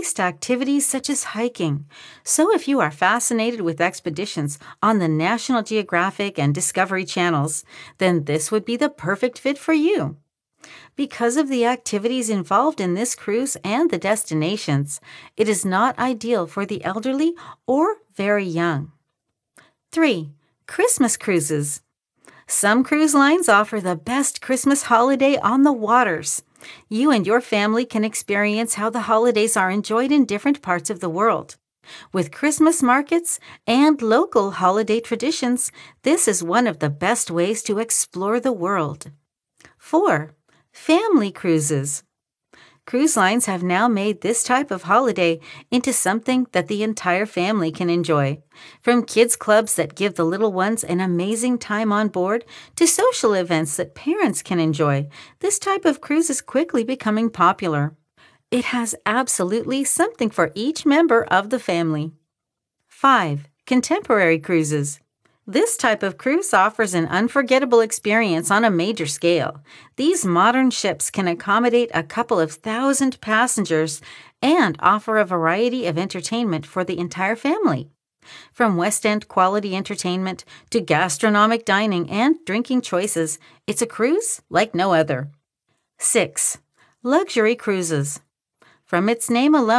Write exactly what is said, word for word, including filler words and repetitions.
embraced activities such as hiking. So if you are fascinated with expeditions on the National Geographic and Discovery channels, then this would be the perfect fit for you. Because of the activities involved in this cruise and the destinations, it is not ideal for the elderly or very young. three. Christmas cruises. Some cruise lines offer the best Christmas holiday on the waters. You and your family can experience how the holidays are enjoyed in different parts of the world. With Christmas markets and local holiday traditions, this is one of the best ways to explore the world. four. Family cruises. Cruise lines have now made this type of holiday into something that the entire family can enjoy. From kids' clubs that give the little ones an amazing time on board to social events that parents can enjoy, this type of cruise is quickly becoming popular. It has absolutely something for each member of the family. five. Contemporary cruises. This type of cruise offers an unforgettable experience on a major scale. These modern ships can accommodate a couple of thousand passengers and offer a variety of entertainment for the entire family. From West End quality entertainment to gastronomic dining and drinking choices, it's a cruise like no other. six. Luxury cruises. From its name alone,